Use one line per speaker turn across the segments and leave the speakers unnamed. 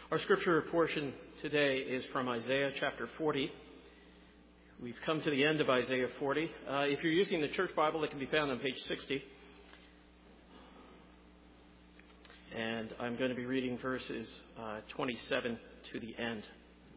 Our scripture portion today is from Isaiah chapter 40. We've come to the end of Isaiah 40. If you're using the church Bible, it can be found on page 60. And I'm going to be reading verses 27 to the end.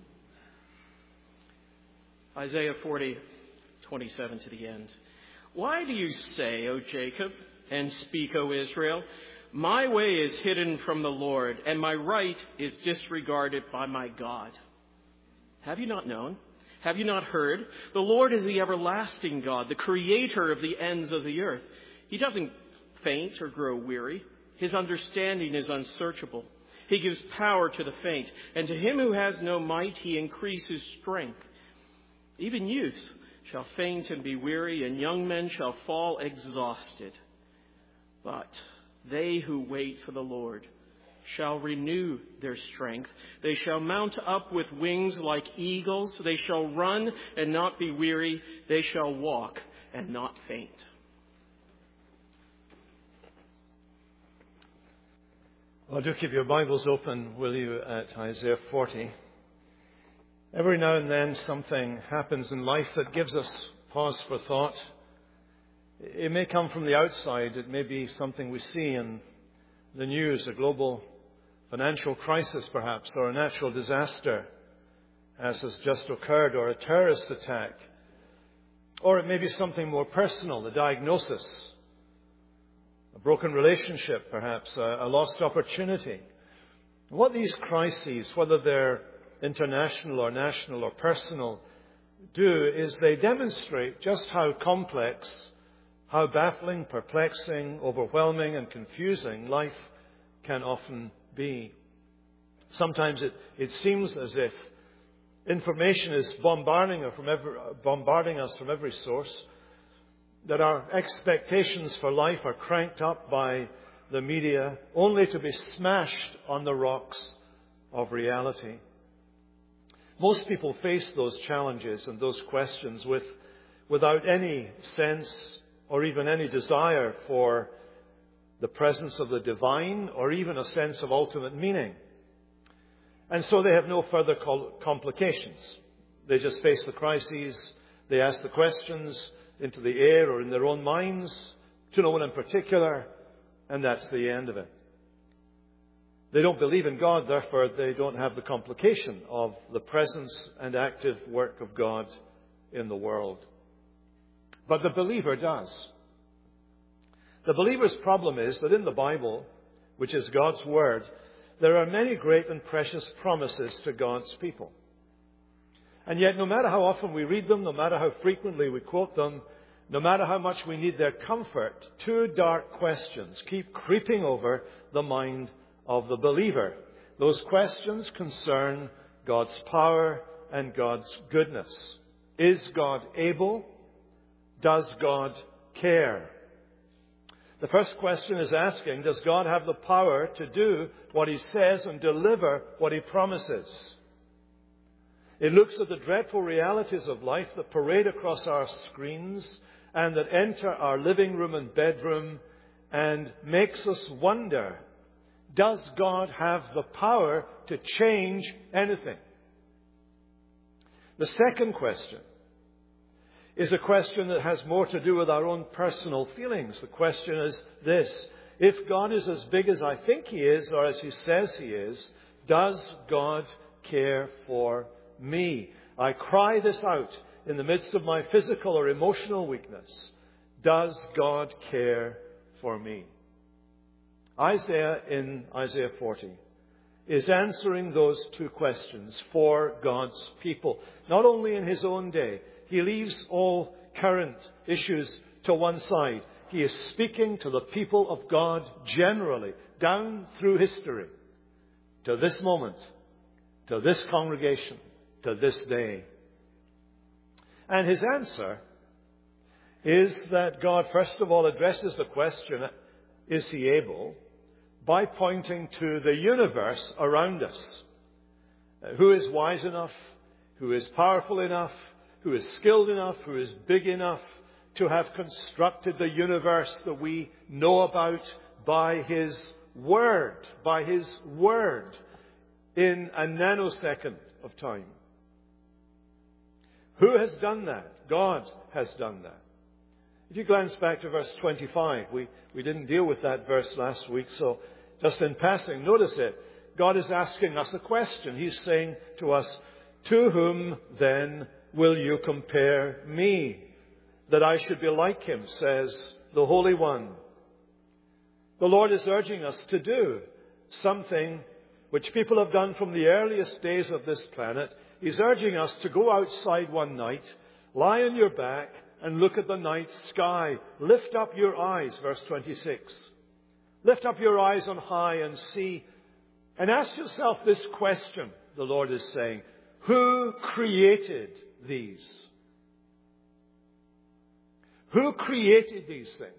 Isaiah 40, 27 to the end. Why do you say, O Jacob, and speak, O Israel, my way is hidden from the Lord, and my right is disregarded by my God? Have you not known? Have you not heard? The Lord is the everlasting God, the creator of the ends of the earth. He doesn't faint or grow weary. His understanding is unsearchable. He gives power to the faint, and to him who has no might, he increases strength. Even youth shall faint and be weary, and young men shall fall exhausted. But they who wait for the Lord shall renew their strength. They shall mount up with wings like eagles. They shall run and not be weary. They shall walk and not faint.
Well, do keep your Bibles open, will you, at Isaiah 40. Every now and then something happens in life that gives us pause for thought. It may come from the outside. It may be something we see in the news, a global financial crisis perhaps, or a natural disaster, as has just occurred, or a terrorist attack. Or it may be something more personal, a diagnosis, a broken relationship perhaps, a lost opportunity. What these crises, whether they're international or national or personal, do is they demonstrate just how complex, how baffling, perplexing, overwhelming and confusing life can often be. Sometimes it seems as if information is bombarding us from every source, that our expectations for life are cranked up by the media only to be smashed on the rocks of reality. Most people face those challenges and those questions without any sense or even any desire for the presence of the divine or even a sense of ultimate meaning. And so they have no further complications. They just face the crises, they ask the questions into the air or in their own minds, to no one in particular, and that's the end of it. They don't believe in God, therefore they don't have the complication of the presence and active work of God in the world. But the believer does. The believer's problem is that in the Bible, which is God's Word, there are many great and precious promises to God's people. And yet, no matter how often we read them, no matter how frequently we quote them, no matter how much we need their comfort, two dark questions keep creeping over the mind of the believer. Those questions concern God's power and God's goodness. Is God able? Does God care? The first question is asking, does God have the power to do what He says and deliver what He promises? It looks at the dreadful realities of life that parade across our screens and that enter our living room and bedroom and makes us wonder, does God have the power to change anything? The second question is a question that has more to do with our own personal feelings. The question is this: if God is as big as I think He is, or as He says He is, does God care for me? I cry this out in the midst of my physical or emotional weakness. Does God care for me? Isaiah in Isaiah 40 is answering those two questions for God's people. Not only in His own day. He leaves all current issues to one side. He is speaking to the people of God generally, down through history, to this moment, to this congregation, to this day. And His answer is that God, first of all, addresses the question, is He able, by pointing to the universe around us. Who is wise enough? Who is powerful enough? Who is skilled enough? Who is big enough to have constructed the universe that we know about by His Word? By His Word. in a nanosecond of time. Who has done that? God has done that. If you glance back to verse 25, we didn't deal with that verse last week, so just in passing, notice it. God is asking us a question. He's saying to us, to whom then will you compare me, that I should be like him, says the Holy One. The Lord is urging us to do something which people have done from the earliest days of this planet. He's urging us to go outside one night, lie on your back, and look at the night sky. Lift up your eyes, verse 26. Lift up your eyes on high and see. And ask yourself this question, the Lord is saying. Who created these? Who created these things?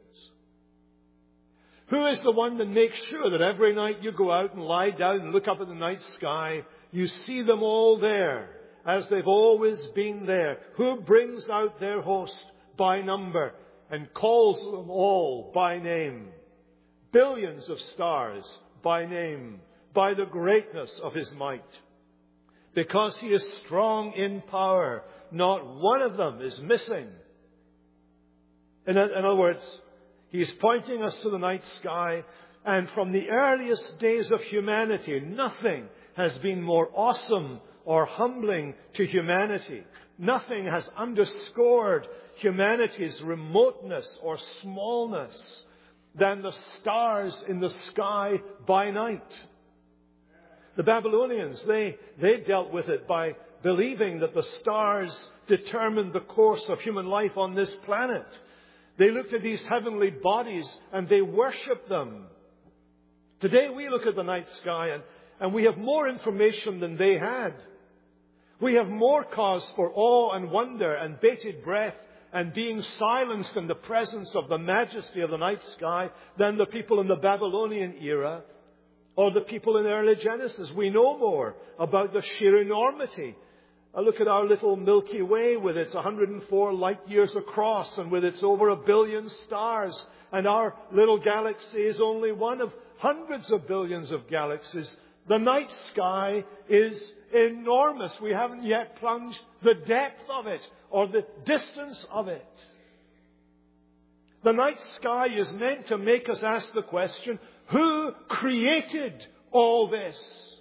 Who is the one that makes sure that every night you go out and lie down and look up at the night sky, you see them all there, as they've always been there? Who brings out their host by number and calls them all by name? Billions of stars by name, by the greatness of his might. Because he is strong in power, not one of them is missing. In other words, he's pointing us to the night sky, and from the earliest days of humanity, nothing has been more awesome or humbling to humanity. Nothing has underscored humanity's remoteness or smallness than the stars in the sky by night. The Babylonians, they dealt with it by believing that the stars determined the course of human life on this planet. They looked at these heavenly bodies and they worshipped them. Today we look at the night sky and we have more information than they had. We have more cause for awe and wonder and bated breath and being silenced in the presence of the majesty of the night sky than the people in the Babylonian era or the people in early Genesis. We know more about the sheer enormity. Look at our little Milky Way with its 104 light years across and with its over 1 billion stars. And our little galaxy is only one of hundreds of billions of galaxies. The night sky is enormous. We haven't yet plunged the depth of it or the distance of it. The night sky is meant to make us ask the question, who created all this?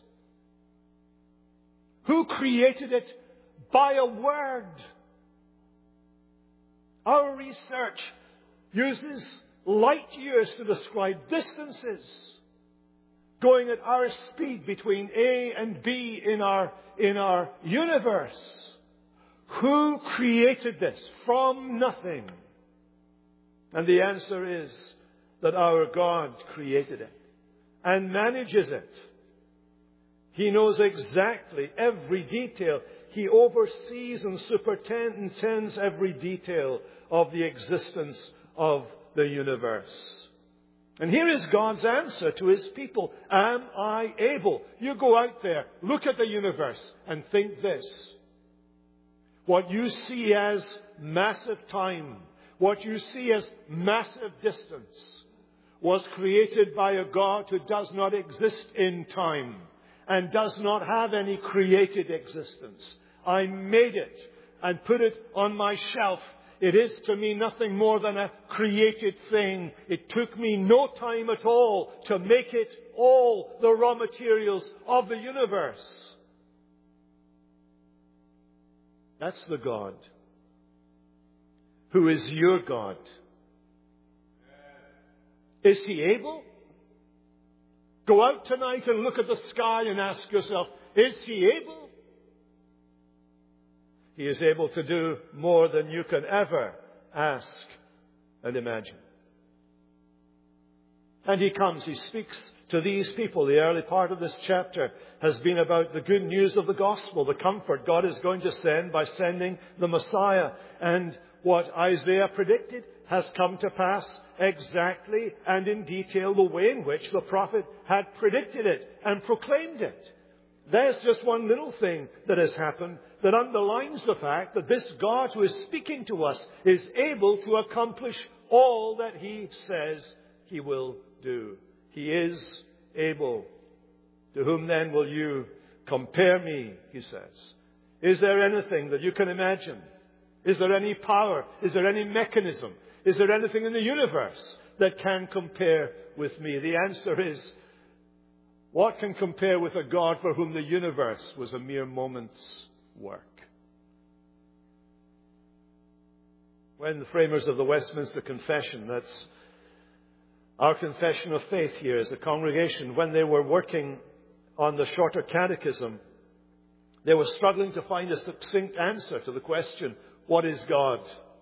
Who created it by a word? Our research uses light years to describe distances going at our speed between A and B in our universe. Who created this from nothing? And the answer is that our God created it and manages it. He knows exactly every detail. He oversees and superintends every detail of the existence of the universe. And here is God's answer to His people. Am I able? You go out there, look at the universe and think this. What you see as massive time, what you see as massive distance, was created by a God who does not exist in time and does not have any created existence. I made it and put it on my shelf. It is to me nothing more than a created thing. It took me no time at all to make it all the raw materials of the universe. That's the God who is your God. Is He able? Go out tonight and look at the sky and ask yourself, is He able? He is able to do more than you can ever ask and imagine. And He comes, He speaks to these people. The early part of this chapter has been about the good news of the gospel, the comfort God is going to send by sending the Messiah. And what Isaiah predicted has come to pass exactly and in detail the way in which the prophet had predicted it and proclaimed it. There's just one little thing that has happened that underlines the fact that this God who is speaking to us is able to accomplish all that He says He will do. He is able. To whom then will you compare me, he says. Is there anything that you can imagine? Is there any power? Is there any mechanism? Is there anything in the universe that can compare with me? The answer is, what can compare with a God for whom the universe was a mere moment's work? When the framers of the Westminster Confession, that's our confession of faith here as a congregation, when they were working on the Shorter Catechism, they were struggling to find a succinct answer to the question, what is God?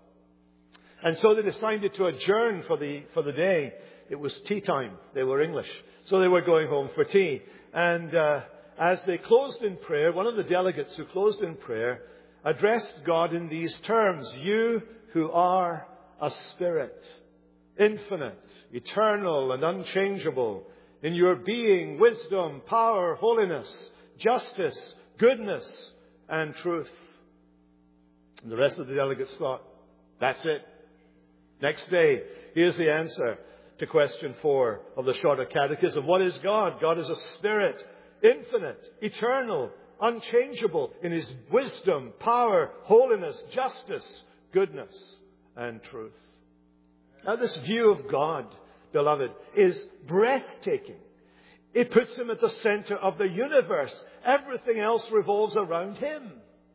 And so they decided to adjourn for the day. It was tea time. They were English. So they were going home for tea. And as they closed in prayer, one of the delegates who closed in prayer addressed God in these terms: you who are a spirit, infinite, eternal, and unchangeable, in your being, wisdom, power, holiness, justice, goodness, and truth. And the rest of the delegates thought, that's it. Next day, here's the answer to question 4 of the Shorter Catechism. What is God? God is a spirit, infinite, eternal, unchangeable in his wisdom, power, holiness, justice, goodness, and truth. Now, this view of God, beloved, is breathtaking. It puts him at the center of the universe. Everything else revolves around him.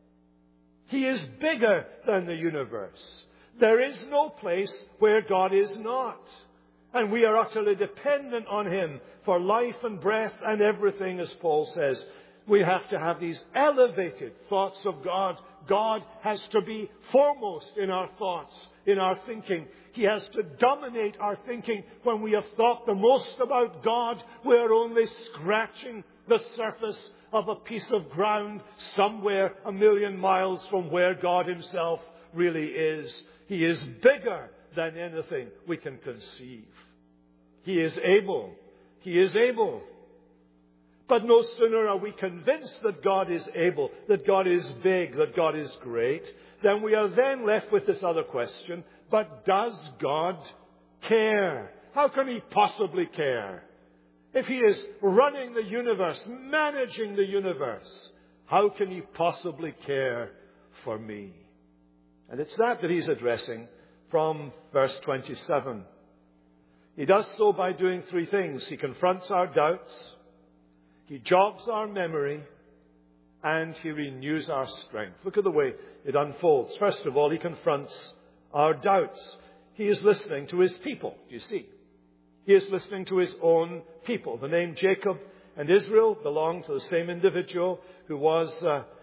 He is bigger than the universe. There is no place where God is not. And we are utterly dependent on him for life and breath and everything, as Paul says. We have to have these elevated thoughts of God. God has to be foremost in our thoughts, in our thinking. He has to dominate our thinking. When we have thought the most about God, we are only scratching the surface of a piece of ground somewhere 1,000,000 miles from where God himself really is. He is bigger than anything we can conceive. He is able. He is able. But no sooner are we convinced that God is able, that God is big, that God is great, than we are then left with this other question: but does God care? How can he possibly care? If he is running the universe, managing the universe, how can he possibly care for me? And it's that he's addressing from verse 27. He does so by doing 3 things. He confronts our doubts, he jogs our memory, and he renews our strength. Look at the way it unfolds. First of all, he confronts our doubts. He is listening to his people, you see. He is listening to his own people. The name Jacob and Israel belong to the same individual who was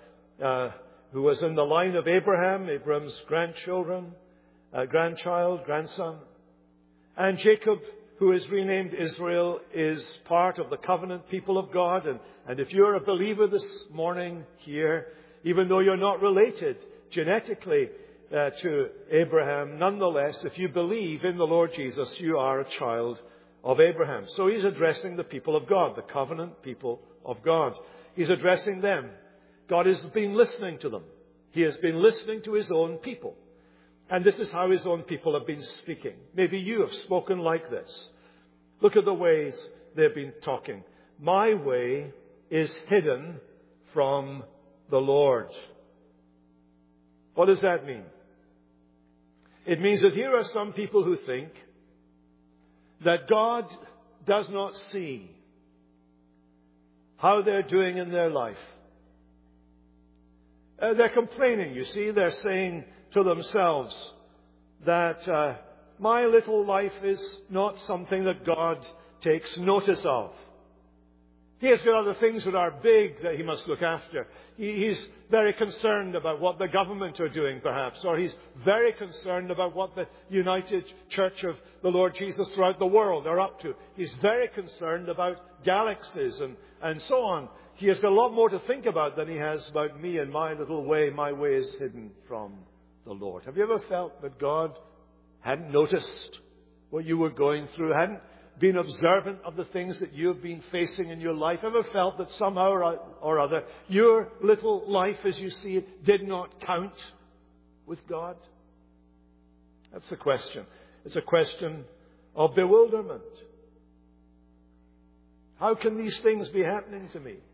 in the line of Abraham, Abraham's grandson. And Jacob, who is renamed Israel, is part of the covenant people of God. And if you're a believer this morning here, even though you're not related genetically to Abraham, nonetheless, if you believe in the Lord Jesus, you are a child of Abraham. So he's addressing the people of God, the covenant people of God. He's addressing them. God has been listening to them. He has been listening to his own people. And this is how his own people have been speaking. Maybe you have spoken like this. Look at the ways they've been talking. My way is hidden from the Lord. What does that mean? It means that here are some people who think that God does not see how they're doing in their life. They're complaining, you see. They're saying to themselves that my little life is not something that God takes notice of. He has got other things that are big that he must look after. He's very concerned about what the government are doing, perhaps, or he's very concerned about what the United Church of the Lord Jesus throughout the world are up to. He's very concerned about galaxies and so on. He has got a lot more to think about than he has about me and my little way. My way is hidden from the Lord. Have you ever felt that God hadn't noticed what you were going through, hadn't been observant of the things that you have been facing in your life? Ever felt that somehow or other your little life as you see it did not count with God? That's the question. It's a question of bewilderment. How can these things be happening to me?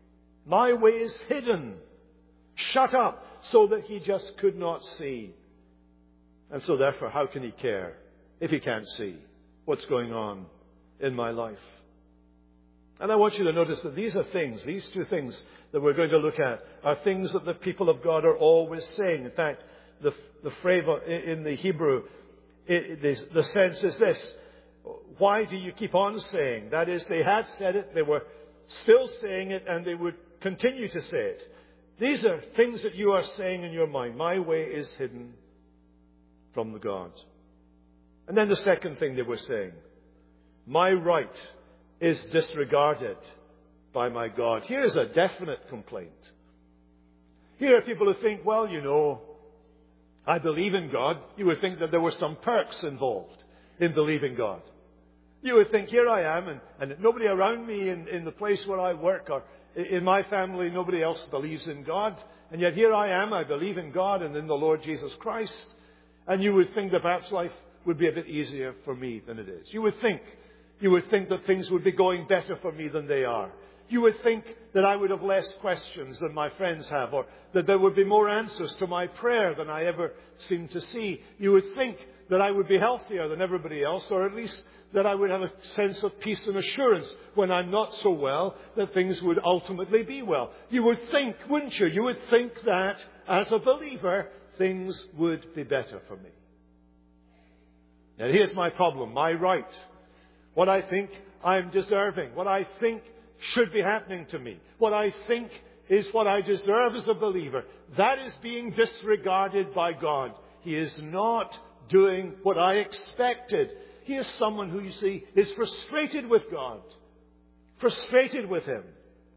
My way is hidden, shut up, so that he just could not see. And so therefore, how can he care if he can't see what's going on in my life? And I want you to notice that these two things that we're going to look at, are things that the people of God are always saying. In fact, the phrase in the Hebrew, the sense is this: why do you keep on saying? That is, they had said it, they were still saying it, and they would continue to say it. These are things that you are saying in your mind. My way is hidden from the God. And then the second thing they were saying: my right is disregarded by my God. Here's a definite complaint. Here are people who think, well, you know, I believe in God. You would think that there were some perks involved in believing God. You would think, here I am, and nobody around me in the place where I work or in my family, nobody else believes in God. And yet here I am, I believe in God and in the Lord Jesus Christ. And you would think that perhaps life would be a bit easier for me than it is. You would think that things would be going better for me than they are. You would think that I would have less questions than my friends have, or that there would be more answers to my prayer than I ever seem to see. You would think that I would be healthier than everybody else, or at least that I would have a sense of peace and assurance when I'm not so well, that things would ultimately be well. You would think, wouldn't you? You would think that, as a believer, things would be better for me. Now here's my problem, my right. What I think I'm deserving, what I think should be happening to me, what I think is what I deserve as a believer, that is being disregarded by God. He is not doing what I expected. Here's someone who, you see, is frustrated with God, frustrated with Him.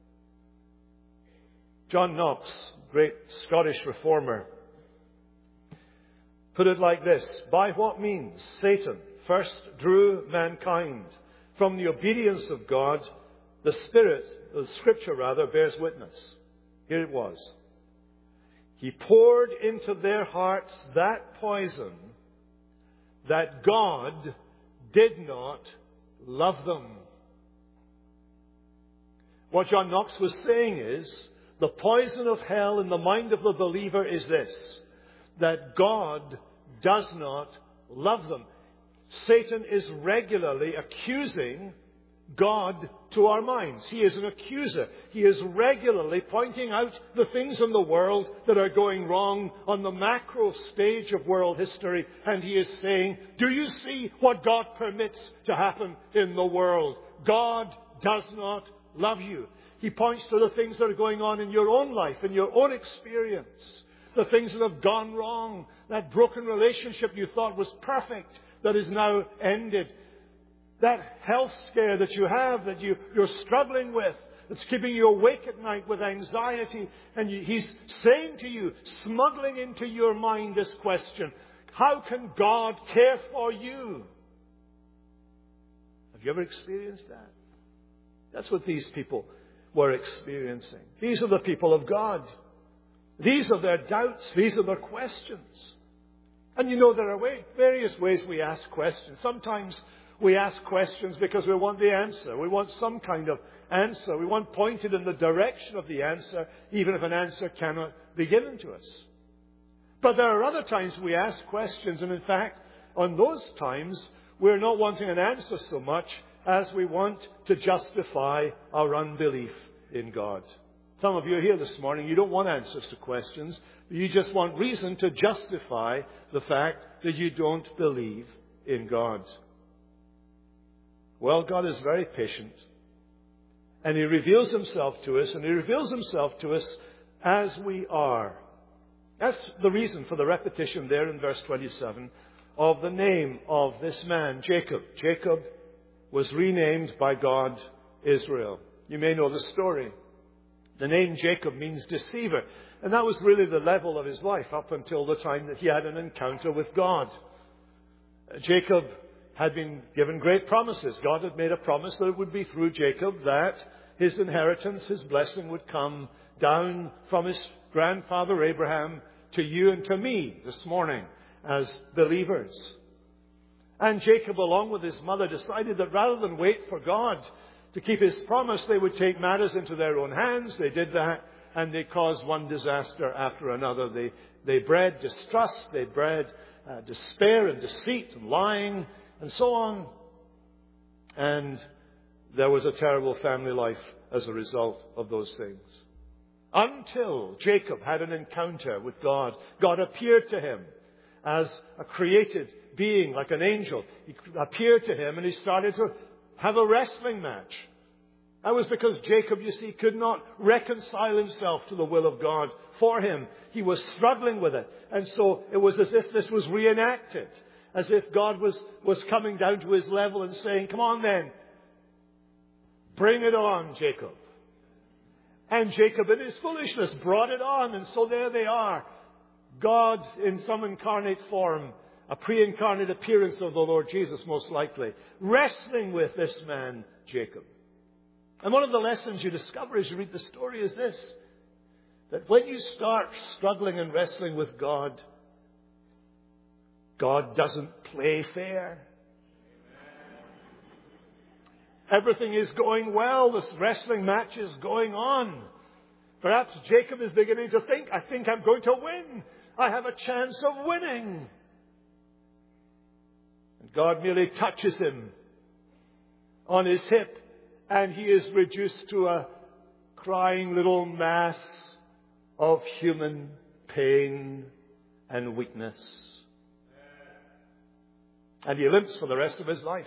John Knox, great Scottish reformer, put it like this: by what means Satan first drew mankind from the obedience of God, the Scripture bears witness. Here it was. He poured into their hearts that poison that God did not love them. What John Knox was saying is, the poison of hell in the mind of the believer is this: that God does not love them. Satan is regularly accusing God to our minds. He is an accuser. He is regularly pointing out the things in the world that are going wrong on the macro stage of world history. And he is saying, do you see what God permits to happen in the world? God does not love you. He points to the things that are going on in your own life, in your own experience. The things that have gone wrong. That broken relationship you thought was perfect that is now ended. That health scare that you have, that you're struggling with, that's keeping you awake at night with anxiety. And He's saying to you, smuggling into your mind this question: how can God care for you? Have you ever experienced that? That's what these people were experiencing. These are the people of God. These are their doubts. These are their questions. And you know, there are various ways we ask questions. Sometimes we ask questions because we want the answer. We want some kind of answer. We want pointed in the direction of the answer, even if an answer cannot be given to us. But there are other times we ask questions, and in fact, on those times, we're not wanting an answer so much as we want to justify our unbelief in God. Some of you are here this morning, you don't want answers to questions. You just want reason to justify the fact that you don't believe in God. Well, God is very patient. And He reveals Himself to us, and He reveals Himself to us as we are. That's the reason for the repetition there in verse 27 of the name of this man, Jacob. Jacob was renamed by God Israel. You may know the story. The name Jacob means deceiver. And that was really the level of his life up until the time that he had an encounter with God. Jacob had been given great promises. God had made a promise that it would be through Jacob that his inheritance, his blessing would come down from his grandfather Abraham to you and to me this morning as believers. And Jacob, along with his mother, decided that rather than wait for God To keep his promise, they would take matters into their own hands. They did that, and they caused one disaster after another. They bred distrust, they bred despair and deceit and lying and so on. And there was a terrible family life as a result of those things. Until Jacob had an encounter with God. God appeared to him as a created being, like an angel. He appeared to him and he started to have a wrestling match. That was because Jacob, you see, could not reconcile himself to the will of God for him. He was struggling with it. And so it was as if this was reenacted. As if God was coming down to his level and saying, come on then. Bring it on, Jacob. And Jacob, in his foolishness, brought it on. And so there they are. God in some incarnate form, a pre-incarnate appearance of the Lord Jesus, most likely, wrestling with this man, Jacob. And one of the lessons you discover as you read the story is this, that when you start struggling and wrestling with God, God doesn't play fair. Everything is going well. This wrestling match is going on. Perhaps Jacob is beginning to think, I think I'm going to win. I have a chance of winning. And God merely touches him on his hip, and he is reduced to a crying little mass of human pain and weakness. And he limps for the rest of his life.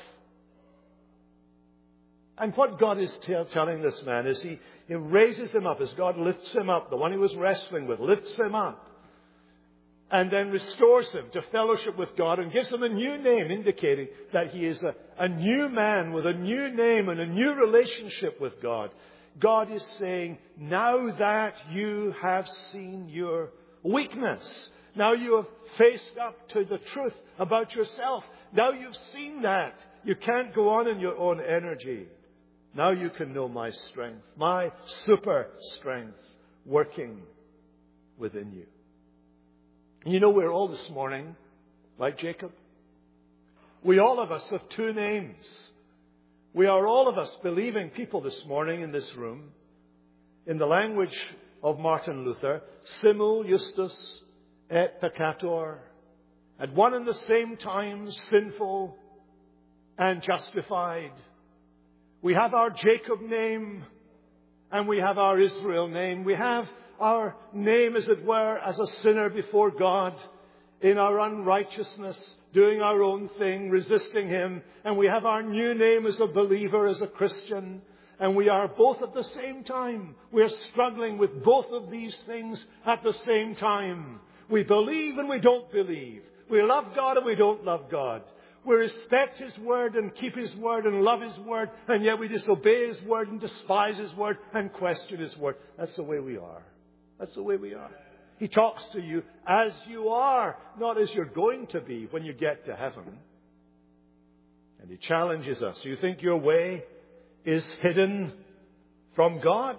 And what God is telling this man is he raises him up as God lifts him up. The one he was wrestling with lifts him up. And then restores him to fellowship with God and gives him a new name, indicating that he is a new man with a new name and a new relationship with God. God is saying, now that you have seen your weakness, now you have faced up to the truth about yourself, now you've seen that you can't go on in your own energy. Now you can know my strength, my super strength working within you. You know, we're all this morning like Jacob. We all of us have two names. We are all of us believing people this morning in this room. In the language of Martin Luther, simul justus et peccator. At one and the same time, sinful and justified. We have our Jacob name and we have our Israel name. We have our name, as it were, as a sinner before God in our unrighteousness, doing our own thing, resisting Him. And we have our new name as a believer, as a Christian. And we are both at the same time. We are struggling with both of these things at the same time. We believe and we don't believe. We love God and we don't love God. We respect His Word and keep His Word and love His Word. And yet we disobey His Word and despise His Word and question His Word. That's the way we are. That's the way we are. He talks to you as you are, not as you're going to be when you get to heaven. And He challenges us. You think your way is hidden from God?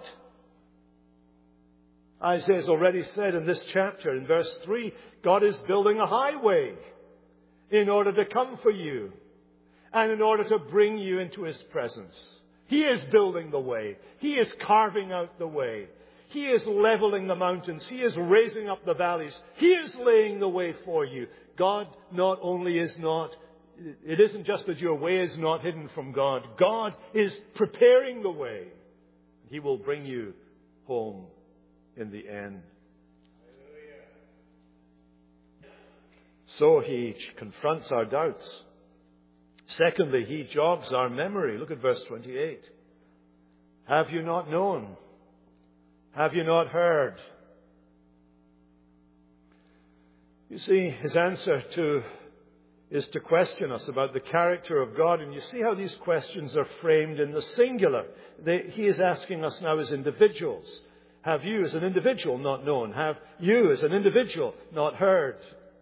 Isaiah's already said in this chapter, in verse 3, God is building a highway in order to come for you and in order to bring you into His presence. He is building the way. He is carving out the way. He is leveling the mountains. He is raising up the valleys. He is laying the way for you. God not only is not, it isn't just that your way is not hidden from God. God is preparing the way. He will bring you home in the end. So He confronts our doubts. Secondly, He jogs our memory. Look at verse 28. Have you not known? Have you not heard? You see, His answer is to question us about the character of God. And you see how these questions are framed in the singular. He is asking us now as individuals. Have you as an individual not known? Have you as an individual not heard?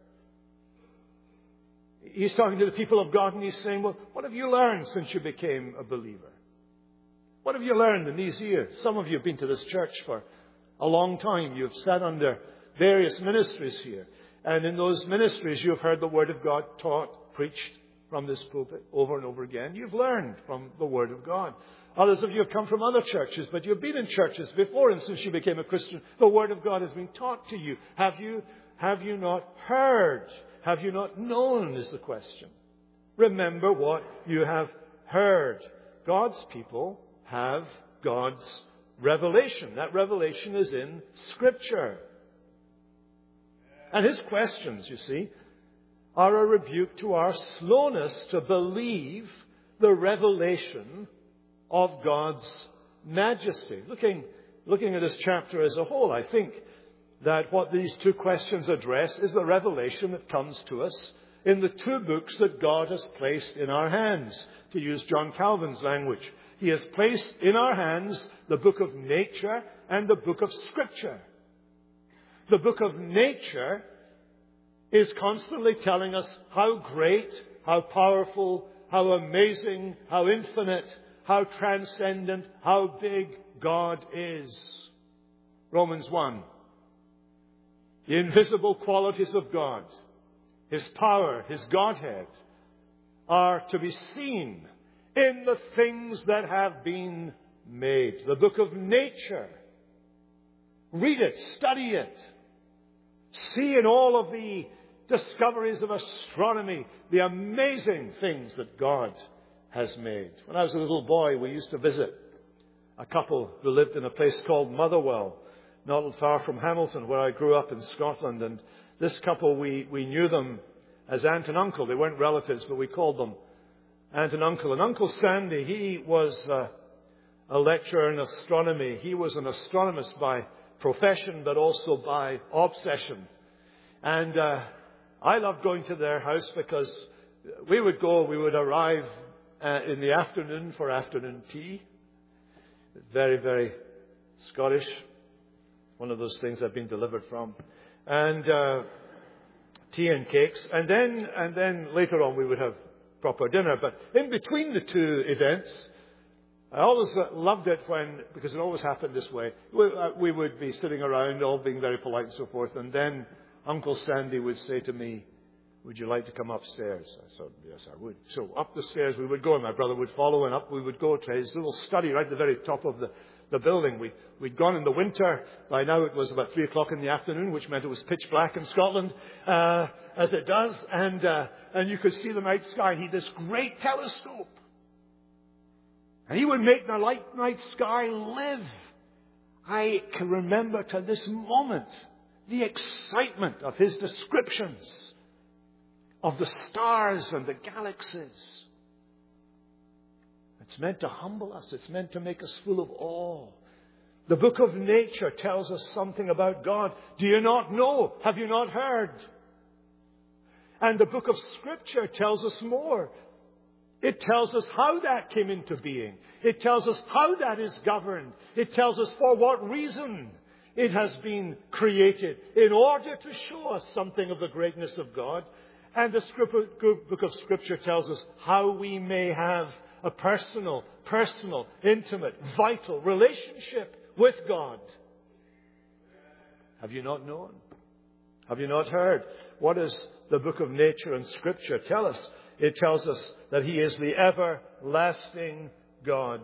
He's talking to the people of God and He's saying, well, what have you learned since you became a believer? What have you learned in these years? Some of you have been to this church for a long time. You've sat under various ministries here. And in those ministries, you've heard the Word of God taught, preached from this pulpit over and over again. You've learned from the Word of God. Others of you have come from other churches, but you've been in churches before, and since you became a Christian, the Word of God has been taught to you. Have you not heard? Have you not known is the question. Remember what you have heard. God's people have God's revelation. That revelation is in Scripture. And his questions, you see, are a rebuke to our slowness to believe the revelation of God's majesty. Looking at this chapter as a whole, I think that what these two questions address is the revelation that comes to us in the two books that God has placed in our hands. To use John Calvin's language, He has placed in our hands the book of nature and the book of Scripture. The book of nature is constantly telling us how great, how powerful, how amazing, how infinite, how transcendent, how big God is. Romans 1. The invisible qualities of God, His power, His Godhead, are to be seen in the things that have been made. The book of nature. Read it, study it. See in all of the discoveries of astronomy the amazing things that God has made. When I was a little boy, we used to visit a couple who lived in a place called Motherwell, not far from Hamilton, where I grew up in Scotland. And this couple, we knew them as aunt and uncle. They weren't relatives, but we called them aunt and uncle. And Uncle Sandy, he was a lecturer in astronomy. He was an astronomist by profession, but also by obsession. And I loved going to their house because we would arrive in the afternoon for afternoon tea. Very, very Scottish. One of those things I've been delivered from. And tea and cakes. And then later on we would have proper dinner. But in between the two events, I always loved it because it always happened this way. We would be sitting around, all being very polite and so forth. And then Uncle Sandy would say to me, "Would you like to come upstairs?" I said, "Yes, I would." So up the stairs we would go, and my brother would follow, and up we would go to his little study right at the very top of the building. We'd gone in the winter. By now it was about 3 o'clock in the afternoon, which meant it was pitch black in Scotland, as it does. And you could see the night sky. And he had this great telescope. And he would make the night sky live. I can remember to this moment the excitement of his descriptions of the stars and the galaxies. It's meant to humble us. It's meant to make us full of awe. The book of nature tells us something about God. Do you not know? Have you not heard? And the book of Scripture tells us more. It tells us how that came into being. It tells us how that is governed. It tells us for what reason it has been created in order to show us something of the greatness of God. And the book of Scripture tells us how we may have a personal, intimate, vital relationship with God. Have you not known? Have you not heard? What does the book of nature and Scripture tell us? It tells us that He is the everlasting God.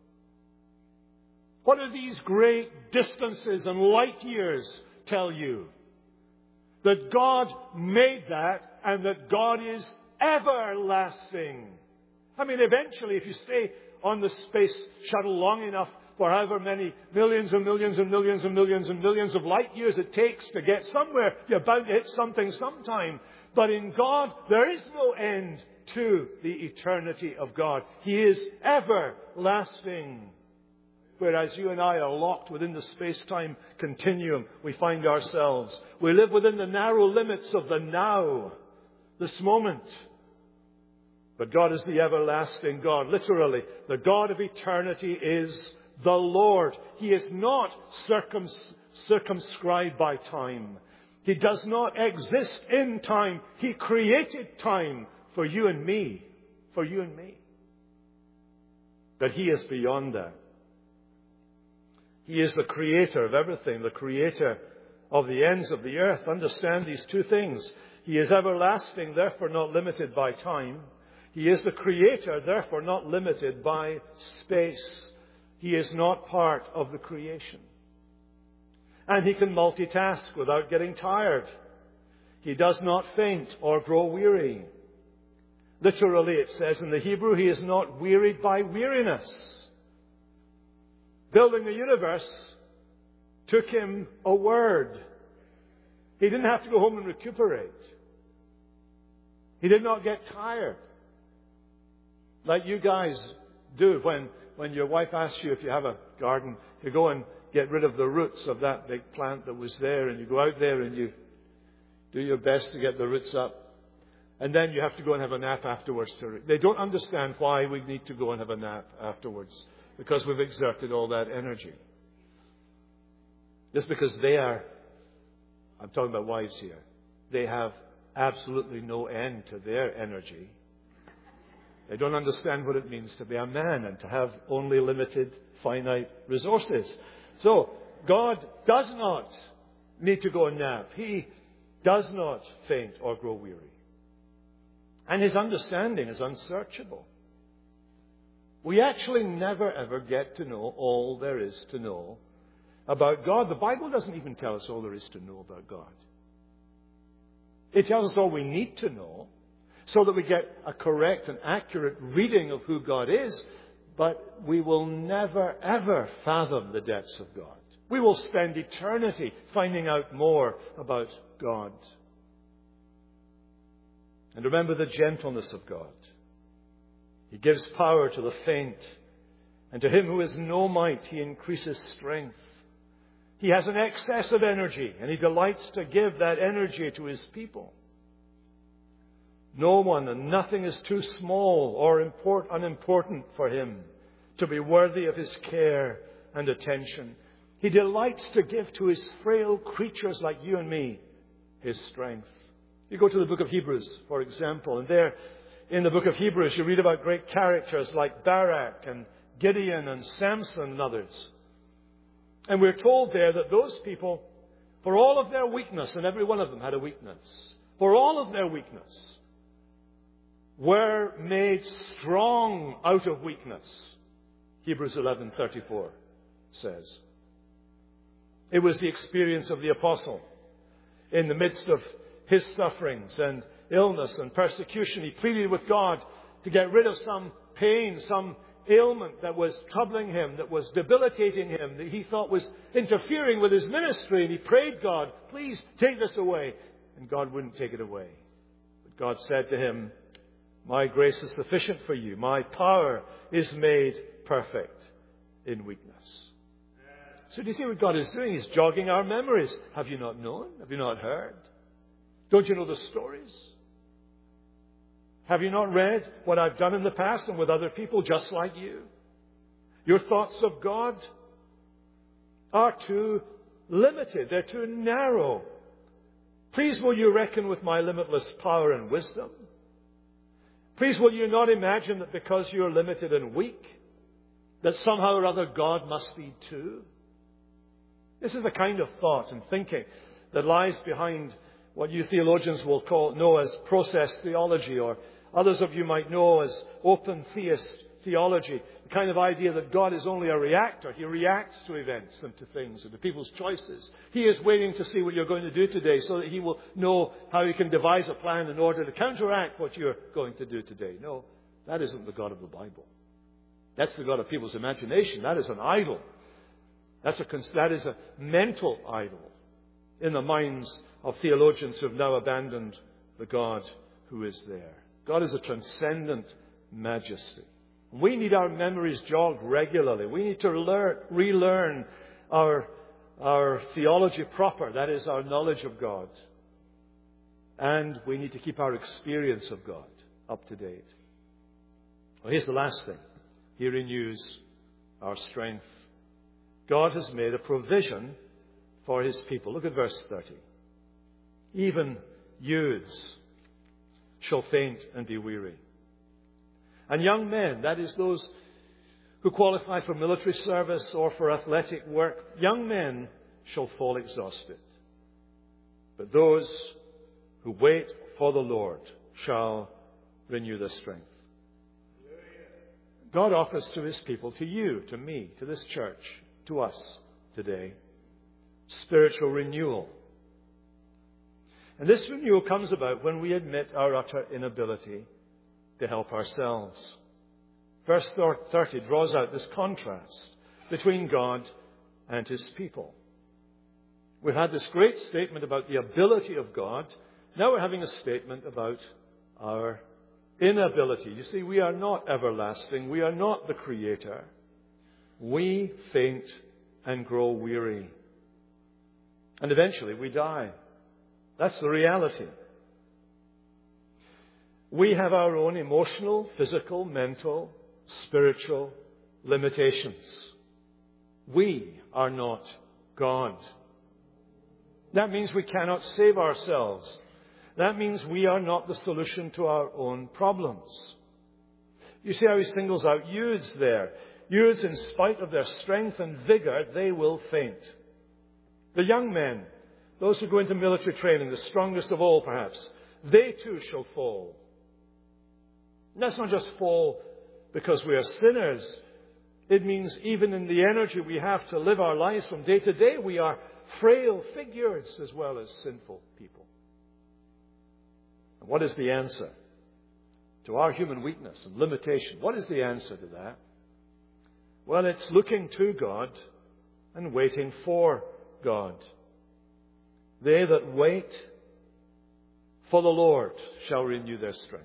What do these great distances and light years tell you? That God made that and that God is everlasting. I mean, eventually, if you stay on the space shuttle long enough for however many millions and millions and millions and millions and millions of light years it takes to get somewhere, you're bound to hit something sometime. But in God, there is no end to the eternity of God. He is everlasting. Whereas you and I are locked within the space-time continuum we find ourselves. We live within the narrow limits of the now, this moment. But God is the everlasting God. Literally, the God of eternity is the Lord. He is not circumscribed by time. He does not exist in time. He created time for you and me. For you and me. But He is beyond that. He is the creator of everything, the creator of the ends of the earth. Understand these two things. He is everlasting, therefore not limited by time. He is the creator, therefore not limited by space. He is not part of the creation. And he can multitask without getting tired. He does not faint or grow weary. Literally, it says in the Hebrew, he is not wearied by weariness. Building the universe took him a word. He didn't have to go home and recuperate. He did not get tired. Like you guys do when your wife asks you if you have a garden, you go and get rid of the roots of that big plant that was there, and you go out there and you do your best to get the roots up. And then you have to go and have a nap afterwards. They don't understand why we need to go and have a nap afterwards, because we've exerted all that energy. Just because I'm talking about wives here, they have absolutely no end to their energy. They don't understand what it means to be a man and to have only limited, finite resources. So, God does not need to go and nap. He does not faint or grow weary. And his understanding is unsearchable. We actually never ever get to know all there is to know about God. The Bible doesn't even tell us all there is to know about God. It tells us all we need to know so that we get a correct and accurate reading of who God is, but we will never ever fathom the depths of God. We will spend eternity finding out more about God. And remember the gentleness of God. He gives power to the faint, and to him who has no might, he increases strength. He has an excess of energy, and he delights to give that energy to his people. No one and nothing is too small or unimportant for him to be worthy of his care and attention. He delights to give to his frail creatures like you and me his strength. You go to the book of Hebrews, for example, and there in the book of Hebrews you read about great characters like Barak and Gideon and Samson and others. And we're told there that those people, for all of their weakness, and every one of them had a weakness, for all of their weakness, were made strong out of weakness. Hebrews 11:34 says. It was the experience of the apostle. In the midst of his sufferings and illness and persecution, he pleaded with God to get rid of some pain, some ailment that was troubling him, that was debilitating him, that he thought was interfering with his ministry. And he prayed God, please take this away. And God wouldn't take it away. But God said to him, my grace is sufficient for you. My power is made perfect in weakness. So do you see what God is doing? He's jogging our memories. Have you not known? Have you not heard? Don't you know the stories? Have you not read what I've done in the past and with other people just like you? Your thoughts of God are too limited. They're too narrow. Please will you reckon with my limitless power and wisdom? Please will you not imagine that because you're limited and weak, that somehow or other God must be too? This is the kind of thought and thinking that lies behind what you theologians will know as process theology, or others of you might know as open theist theology. The kind of idea that God is only a reactor. He reacts to events and to things and to people's choices. He is waiting to see what you're going to do today so that he will know how he can devise a plan in order to counteract what you're going to do today. No, that isn't the God of the Bible. That's the God of people's imagination. That is an idol. That is a mental idol in the minds of theologians who have now abandoned the God who is there. God is a transcendent majesty. We need our memories jogged regularly. We need to relearn our theology proper, that is, our knowledge of God. And we need to keep our experience of God up to date. Well, here's the last thing. He renews our strength. God has made a provision for his people. Look at verse 30. Even youths shall faint and be weary. And young men, that is those who qualify for military service or for athletic work, young men shall fall exhausted. But those who wait for the Lord shall renew their strength. God offers to His people, to you, to me, to this church, to us today, spiritual renewal. And this renewal comes about when we admit our utter inability to help ourselves. Verse 30 draws out this contrast between God and His people. We've had this great statement about the ability of God. Now we're having a statement about our inability. You see, we are not everlasting. We are not the Creator. We faint and grow weary. And eventually we die. That's the reality. We have our own emotional, physical, mental, spiritual limitations. We are not God. That means we cannot save ourselves. That means we are not the solution to our own problems. You see how he singles out youths there. Youths, in spite of their strength and vigor, they will faint. The young men, those who go into military training, the strongest of all perhaps, they too shall fall. And that's not just fall because we are sinners. It means even in the energy we have to live our lives from day to day, we are frail figures as well as sinful people. And what is the answer to our human weakness and limitation? What is the answer to that? Well, it's looking to God and waiting for God. They that wait for the Lord shall renew their strength.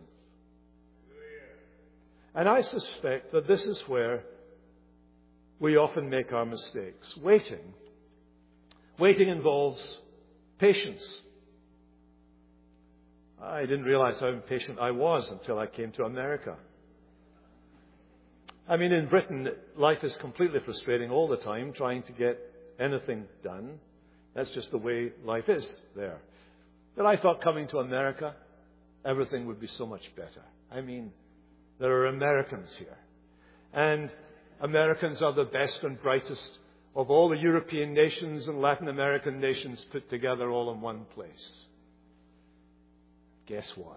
And I suspect that this is where we often make our mistakes. Waiting involves patience. I didn't realize how impatient I was until I came to America. I mean, in Britain, life is completely frustrating all the time, trying to get anything done. That's just the way life is there. But I thought coming to America, everything would be so much better. I mean, there are Americans here. And Americans are the best and brightest of all the European nations and Latin American nations put together all in one place. Guess what?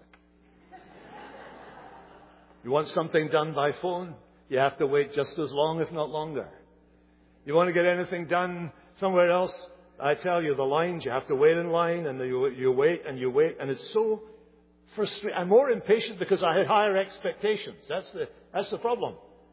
You want something done by phone? You have to wait just as long, if not longer. You want to get anything done somewhere else? I tell you, the lines, you have to wait in line, and you wait, and it's so frustrating. I'm more impatient because I had higher expectations. That's the problem.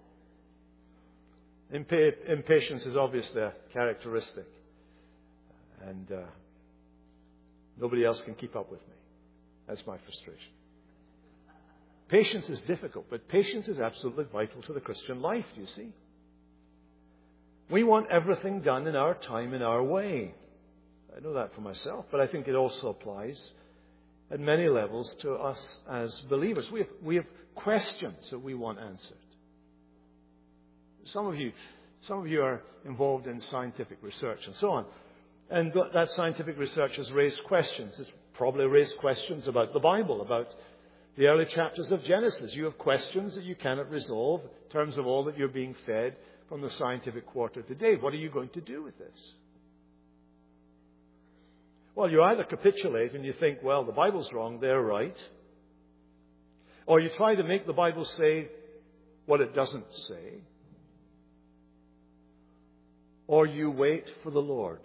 Impatience is obviously a characteristic, and nobody else can keep up with me. That's my frustration. Patience is difficult, but patience is absolutely vital to the Christian life, you see. We want everything done in our time, in our way. I know that for myself, but I think it also applies at many levels to us as believers. We have questions that we want answered. Some of you are involved in scientific research and so on. And that scientific research has raised questions. It's probably raised questions about the Bible, about the early chapters of Genesis. You have questions that you cannot resolve in terms of all that you're being fed from the scientific quarter today. What are you going to do with this? Well, you either capitulate and you think, well, the Bible's wrong, they're right. Or you try to make the Bible say what it doesn't say. Or you wait for the Lord.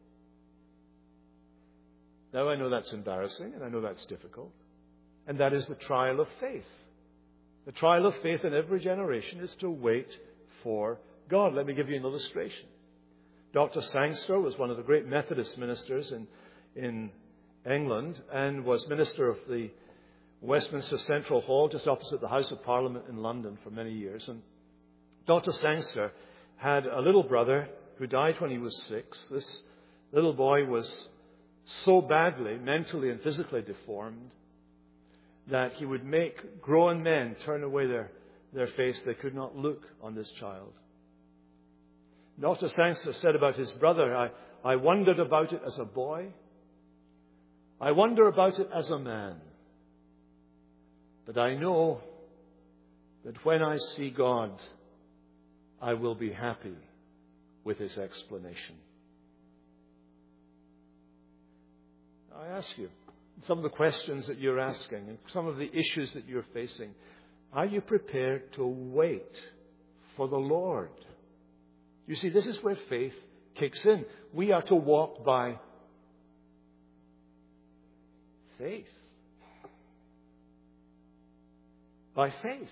Now, I know that's embarrassing and I know that's difficult. And that is the trial of faith. The trial of faith in every generation is to wait for God. Let me give you an illustration. Dr. Sangster was one of the great Methodist ministers in England and was minister of the Westminster Central Hall just opposite the House of Parliament in London for many years. And Dr. Sangster had a little brother who died when he was 6. This little boy was so badly mentally and physically deformed that he would make grown men turn away their face. They could not look on this child. Dr. Sangster said about his brother, I wondered about it as a boy. I wonder about it as a man. But I know that when I see God, I will be happy with his explanation. I ask you, some of the questions that you're asking and some of the issues that you're facing, are you prepared to wait for the Lord. You see, this is where faith kicks in. We are to walk by faith. By faith.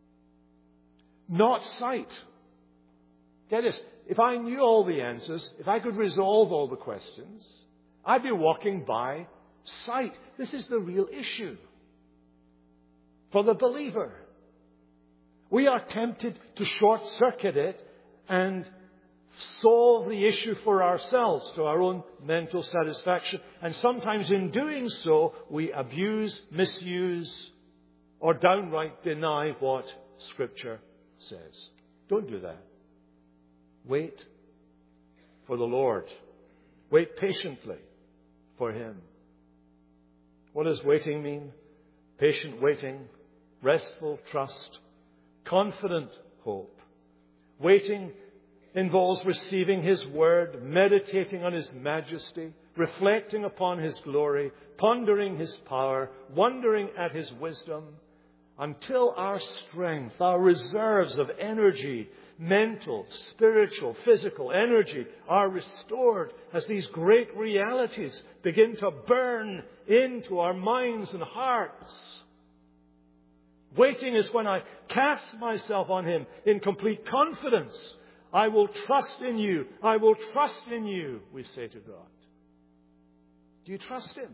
Not sight. Get this. If I knew all the answers, if I could resolve all the questions, I'd be walking by sight. This is the real issue for the believer. We are tempted to short-circuit it and solve the issue for ourselves to our own mental satisfaction. And sometimes in doing so, we abuse, misuse, or downright deny what Scripture says. Don't do that. Wait for the Lord. Wait patiently for Him. What does waiting mean? Patient waiting, restful trust, confident hope. Waiting involves receiving His Word, meditating on His majesty, reflecting upon His glory, pondering His power, wondering at His wisdom, until our strength, our reserves of energy, mental, spiritual, physical energy are restored as these great realities begin to burn into our minds and hearts. Waiting is when I cast myself on Him in complete confidence. I will trust in You. I will trust in You, we say to God. Do you trust Him?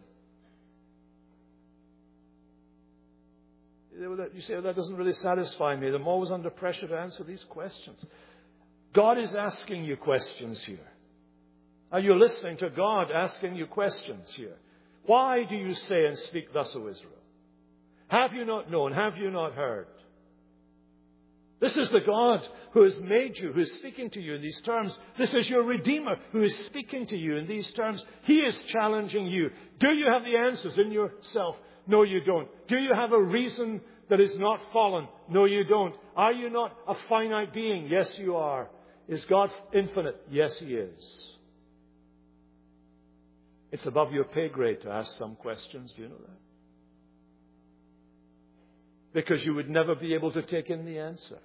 You say, well, that doesn't really satisfy me. I'm always under pressure to answer these questions. God is asking you questions here. Are you listening to God asking you questions here? Why do you say and speak thus, O Israel? Have you not known? Have you not heard? This is the God who has made you, who is speaking to you in these terms. This is your Redeemer who is speaking to you in these terms. He is challenging you. Do you have the answers in yourself? No, you don't. Do you have a reason that is not fallen? No, you don't. Are you not a finite being? Yes, you are. Is God infinite? Yes, He is. It's above your pay grade to ask some questions. Do you know that? Because you would never be able to take in the answer.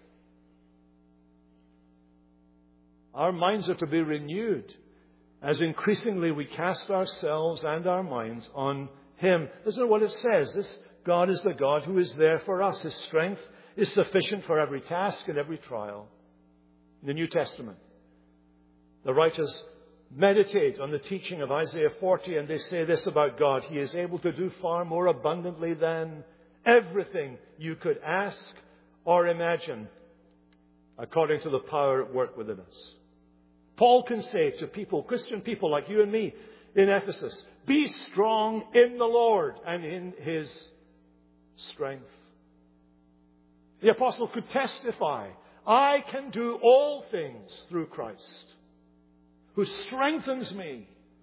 Our minds are to be renewed as increasingly we cast ourselves and our minds on Him. Listen to what it says. This God is the God who is there for us. His strength is sufficient for every task and every trial. In the New Testament, the writers meditate on the teaching of Isaiah 40, and they say this about God: He is able to do far more abundantly than everything you could ask or imagine, according to the power at work within us. Paul can say to people, Christian people like you and me in Ephesus, be strong in the Lord and in His strength. The apostle could testify, I can do all things through Christ, who strengthens me.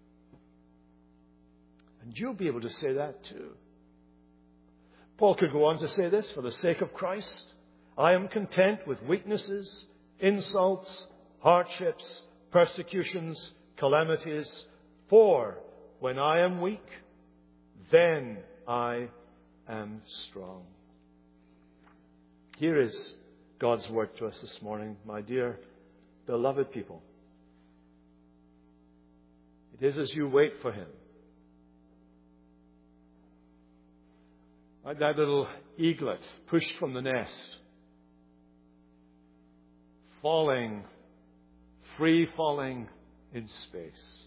And you'll be able to say that too. Paul could go on to say this: for the sake of Christ, I am content with weaknesses, insults, hardships, persecutions, calamities. For when I am weak, then I am strong. Here is God's word to us this morning, my dear beloved people. It is as you wait for Him. Like that little eaglet pushed from the nest, free falling in space.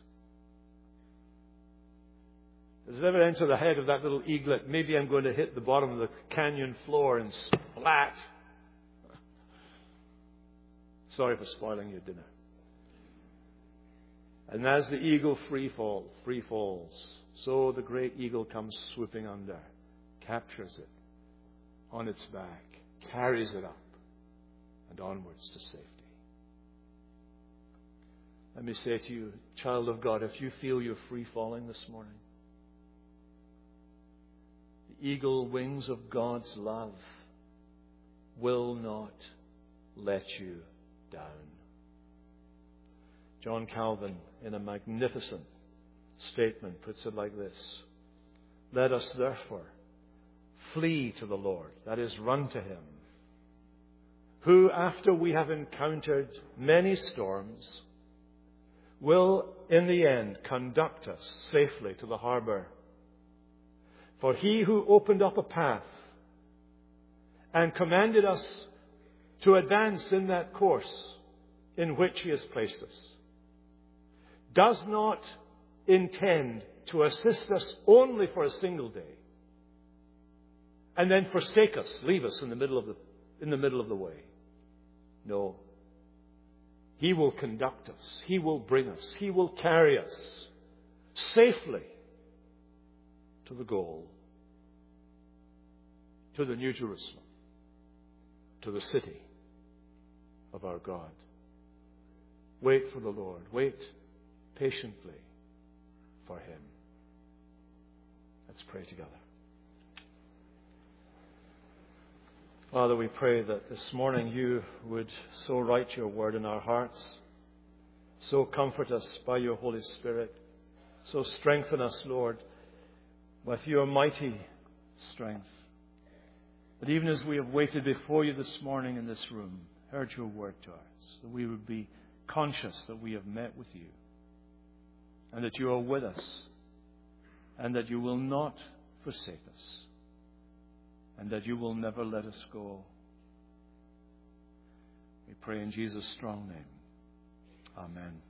Does it ever enter the head of that little eaglet, maybe I'm going to hit the bottom of the canyon floor and splat? Sorry for spoiling your dinner. And as the eagle free falls, so the great eagle comes swooping under, captures it on its back, carries it up, and onwards to safety. Let me say to you, child of God, if you feel you're free falling this morning, the eagle wings of God's love will not let you down. John Calvin, in a magnificent statement, puts it like this: let us therefore flee to the Lord, that is, run to Him, who, after we have encountered many storms, will in the end conduct us safely to the harbor. For he who opened up a path and commanded us to advance in that course in which he has placed us does not intend to assist us only for a single day and then forsake us, leave us in the middle of the way. No. He will conduct us. He will bring us. He will carry us safely to the goal, to the New Jerusalem, to the city of our God. Wait for the Lord. Wait patiently for Him. Let's pray together. Father, we pray that this morning you would so write your word in our hearts, so comfort us by your Holy Spirit, so strengthen us, Lord, with your mighty strength. That even as we have waited before you this morning in this room, heard your word to us, that we would be conscious that we have met with you, and that you are with us, and that you will not forsake us, and that you will never let us go. We pray in Jesus' strong name. Amen.